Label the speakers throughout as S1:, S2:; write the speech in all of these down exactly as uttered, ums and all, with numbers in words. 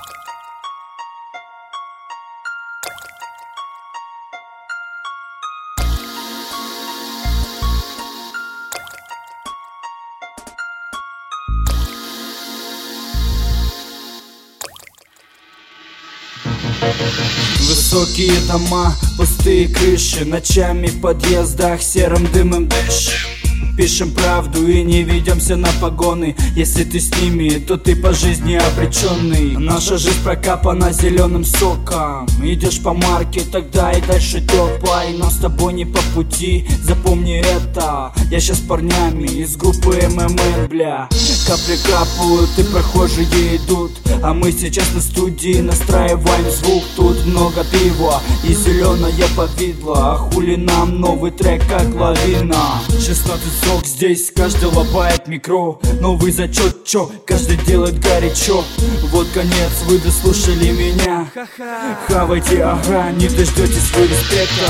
S1: Высокие дома, пустые крыши, ночами в подъездах серым дымом дышим. Пишем правду и не ведемся на погоны. Если ты с ними, то ты по жизни обреченный. Наша жизнь прокапана зеленым соком. Идешь по марке, тогда и дальше топай. Но с тобой не по пути, запомни это. Я щас с парнями из группы эм эм эн, бля. Капли капают и прохожие идут, а мы сейчас на студии настраиваем звук. Тут много пива и зеленое повидло, а хули нам новый трек как лавина. Шестнадцать срок здесь, каждый лобает микро. Новый зачет, чё, каждый делает горячо. Вот конец, вы дослушали меня. Хавайте, ага, не дождетесь вы респекта.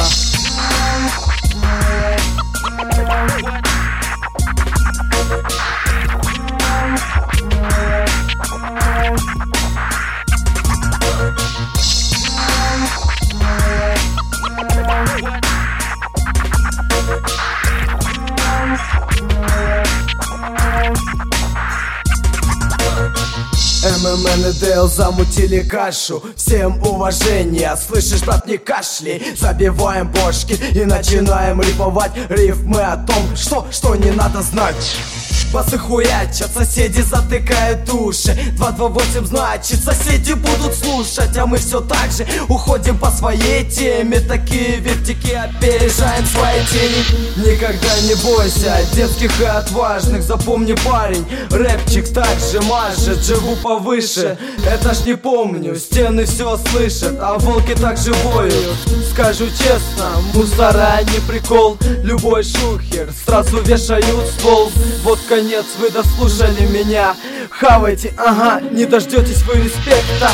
S2: эм эм эн и дэ эл замутили кашу. Всем уважение, слышишь, брат, не кашляй. Забиваем бошки и начинаем рифовать рифмы о том, что, что не надо знать. Басы хуячат, соседи затыкают уши. Два два восемь значит, соседи будут слушать. А мы все так же уходим по своей теме. Такие вертики опережаем свои тени. Никогда не бойся детских и отважных. Запомни, парень, рэпчик так же мажет. Живу повыше, этаж не помню. Стены все слышат, а волки так же воют. Скажу честно, мусора не прикол. Любой шухер сразу вешают ствол. Вот конец, вы дослушали меня. Хавайте, ага, не дождетесь вы респекта.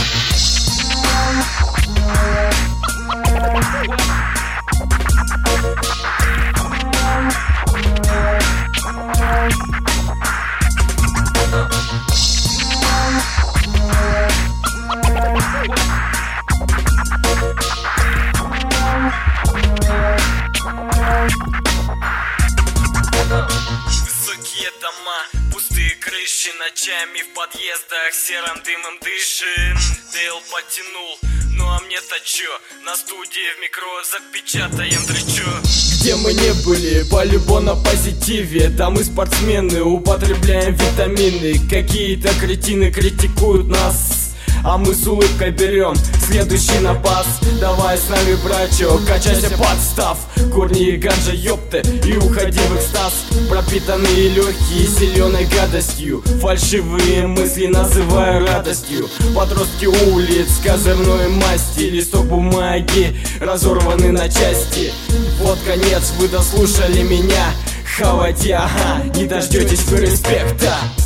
S3: Дома, пустые крыши, ночами в подъездах серым дымом дышим. дэ эл потянул, ну а мне-то чё? На студии в микро запечатаем дрычо.
S4: Где мы не были, по-любому на позитиве. Да мы спортсмены, употребляем витамины. Какие-то кретины критикуют нас, а мы с улыбкой берем следующий напас. Давай с нами, братчо, качайся, подстав. Корни и ганджа, ёпты, и уходи в экстаз. Пропитанные легкие зеленой гадостью, фальшивые мысли называю радостью. Подростки улиц, козырной масти, листок бумаги разорваны на части. Вот конец, вы дослушали меня. Хавайте, ага, не дождетесь вы респекта.